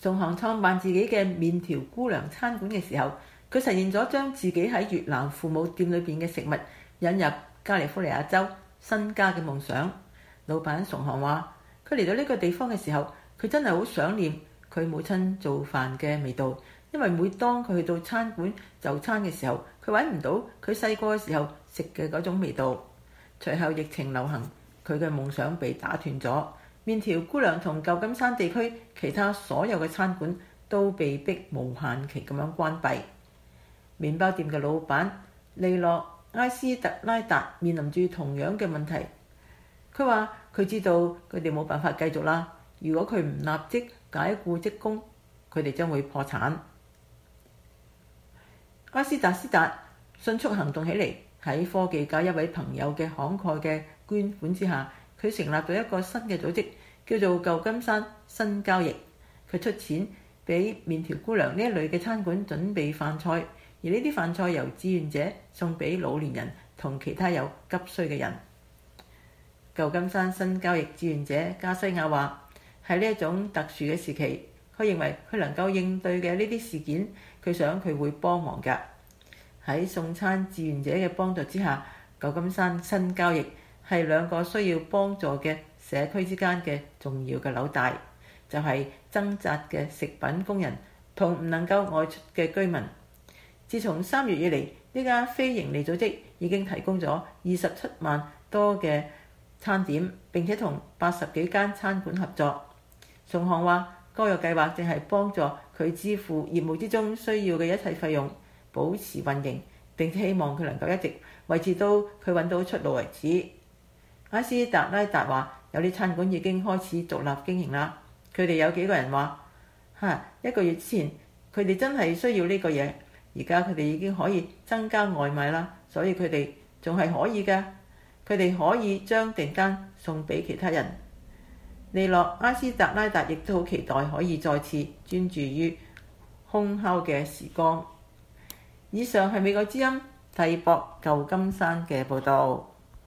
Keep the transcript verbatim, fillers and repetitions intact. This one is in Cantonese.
宋航創辦自己嘅麵條姑娘餐館嘅時候，佢實現咗將自己喺越南父母店裏邊嘅食物引入加利福尼亞州新家嘅夢想。老闆宋航話：佢嚟到呢個地方嘅時候，佢真係好想念佢母親做飯嘅味道，因為每當佢去到餐館就餐嘅時候，佢揾唔到佢細個嘅時候食嘅嗰種味道。隨後疫情流行，佢嘅夢想被打斷咗。麵條姑娘同舊金山地區其他所有嘅餐館都被迫無限期咁樣關閉。麵包店嘅老闆利諾埃斯特拉達面臨住同樣嘅問題。佢話佢知道佢哋冇辦法繼續啦，如果佢唔立即解僱職工，佢哋將會破產。埃斯達斯達迅速行動起嚟，喺科技界一位朋友嘅慷慨嘅捐款之下，佢成立咗一個新嘅組織，叫做舊金山新交易。佢出錢俾麵條姑娘呢一類嘅餐館準備飯菜，而呢啲飯菜由志願者送俾老年人同其他有急需嘅人。舊金山新交易志願者加西亞話：喺呢一種特殊嘅時期，佢認為佢能夠應對嘅呢啲事件，佢想佢會幫忙㗎。喺送餐志願者嘅幫助之下，舊金山新交易係兩個需要幫助嘅社區之間嘅重要嘅紐帶，就係掙扎嘅食品工人同唔能夠外出嘅居民。自從三月以嚟，呢家非營利組織已經提供咗二十七萬多嘅餐點，並且同八十幾間餐館合作。宋航話：該個計劃正係幫助佢支付業務之中需要嘅一切費用，保持運營，並且希望佢能夠一直維持到佢揾到出路為止。埃斯達拉達話：有啲餐館已經開始獨立經營啦。佢哋有幾個人話：嚇，一個月之前佢哋真係需要呢個嘢，而家佢哋已經可以增加外賣啦，所以佢哋仲係可以㗎。佢哋可以將訂單送俾其他人。利諾埃斯達拉達亦都好期待可以再次專注於烘烤嘅時光。以上係美國之音蒂博舊金山嘅報導。